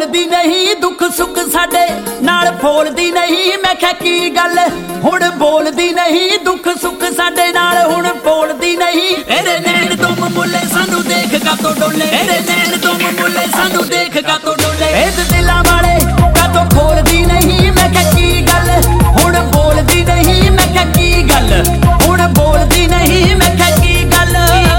ਬੋਲਦੀ ਨਹੀਂ ਦੁੱਖ ਸੁੱਖ ਸਾਡੇ ਨਾਲ ਫੋਲਦੀ ਨਹੀਂ। ਮੈਂ ਕਿਹਾ ਕੀ ਗੱਲ ਹੁਣ ਬੋਲਦੀ ਨਹੀਂ ਦੁੱਖ ਸੁੱਖ ਸਾਡੇ ਨਾਲ ਹੁਣ ਫੋਲਦੀ ਨਹੀਂ। ਇਹਦੇ ਨੈਣ ਤੋਂ ਮੁੱਲੇ ਸਾਨੂੰ ਦੇਖ ਕਾਤੋਂ ਡੋਲੇ, ਇਹਦੇ ਨੈਣ ਤੋਂ ਮੁੱਲੇ ਸਾਨੂੰ ਦੇਖ ਕਾਤੋਂ ਡੋਲੇ। ਇਹ ਦਿਲਾਂ ਵਾਲੇ ਕਾਤੋਂ ਖੋਲਦੀ ਨਹੀਂ। ਮੈਂ ਕਿਹਾ ਕੀ ਗੱਲ ਹੁਣ ਬੋਲਦੀ ਨਹੀਂ। ਮੈਂ ਕਿਹਾ ਕੀ ਗੱਲ ਹੁਣ ਬੋਲਦੀ ਨਹੀਂ। ਮੈਂ ਕਿਹਾ ਕੀ ਗੱਲ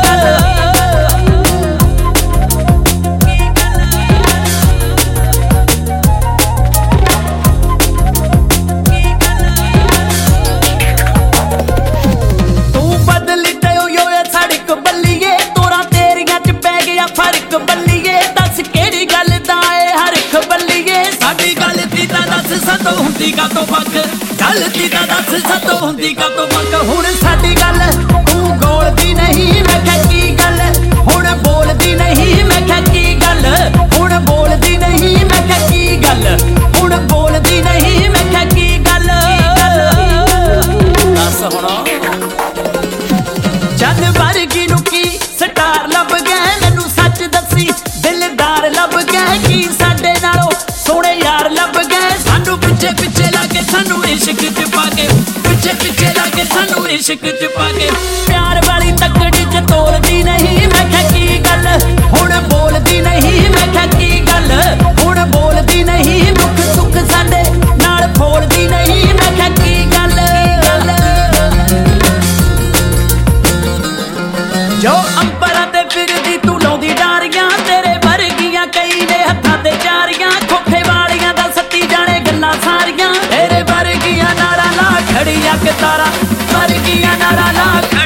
ਫਰਕ ਬੱਲੀਏ ਦੱਸ ਕਿਹੜੀ ਗੱਲ ਦਾ ਏ ਹਰਖ ਬੱਲੀਏ। ਸਾਡੀ ਗਲਤੀ ਤਾਂ ਦੱਸ ਸਤੋਂ ਹੁੰਦੀ ਕਾਤੋਂ ਫੱਕ, ਗਲਤੀ ਤਾਂ ਦੱਸ ਸਤੋਂ ਹੁੰਦੀ ਕਾਤੋਂ ਫੱਕ। ਹੁਣ ਸਾਡੀ ਗੱਲ ਤੂੰ ਗੋਲਦੀ ਨਹੀਂ। ਮੈਂ ਕਿਹਾ ਕੀ ਗੱਲ ਹੁਣ ਬੋਲਦੀ ਨਹੀਂ। ਮੈਂ ਕਿਹਾ ਕੀ ਗੱਲ ਹੁਣ ਬੋਲਦੀ ਨਹੀਂ। ਮੈਂ ਕਿਹਾ ਕੀ ਗੱਲ ਹੁਣ ਬੋਲਦੀ ਨਹੀਂ। ਮੈਂ ਕਿਹਾ ਕੀ ਗੱਲ ਦੱਸ ਹੁਣ ਜਦ ਵਰਗੀ ਨੂੰ ਕੀ ਸਟਾਰ ਲੱਭ ਗਏ ਮੈਨੂੰ ਸੱਚ ਦੱਸੀ ਦਿਲਦਾਰ ਲੱਭ ਗਏ ਕੀ ਸਾਡੇ ਨਾਲੋਂ ਸੋਹਣੇ ਯਾਰ ਲੱਭ ਗਏ। ਸਾਨੂੰ ਪਿੱਛੇ ਪਿੱਛੇ ਲਾ ਕੇ ਸਾਨੂੰ ਇਸ਼ਕ ਚ ਪਾ ਕੇ, ਪਿੱਛੇ ਪਿੱਛੇ ਲਾ ਕੇ ਸਾਨੂੰ ਇਸ਼ਕ ਚ ਪਾ ਕੇ। ਪਿਆਰ ਵਾਲੀ ਤਕੜੀ ਚ ਤੋਲਦੀ ਨਹੀਂ। ਮੈਂ ਕਿਹਾ ਕੀ ਗੱਲ ਹੁਣ ਬੋਲਦੀ ਨਹੀਂ। ਮੈਂ ਕਿਹਾ ਕੀ ਗੱਲ ਹੁਣ ਬੋਲਦੀ ਨਹੀਂ ਦੁੱਖ ਸੁੱਖ ਸਾਡੇ ਨਾਲ ਫੋਲਦੀ ਨਹੀਂ। ਮੈਂ ਕਿਹਾ ਕੀ ਗੱਲ ਜੋ ਅੰਬਰਾਂ ਤੇ ਫਿਰਦੀ ਤੂੰ ਲਾਉਂਦੀ ਡਾਰੀਆਂ ਤੇਰੇ ਵਰਗੀਆਂ ਕਈ ਨੇ ਹੱਥਾਂ ਤੇ ਚਾਰੀਆਂ ਖੋਖੇ ਵਾਲੀਆਂ ਦਾ ਸੱਤੀ ਜਾਣੇ ਗੱਲਾਂ ਸਾਰੀਆਂ ਤੇਰੇ ਵਰਗੀਆਂ ਨਾਰਾਂ ਲਾ ਖੜੀਆਂ ਕਿਤਾਰਾਂ ਵਰਗੀਆਂ ਨਾਰਾਂ ਲਾ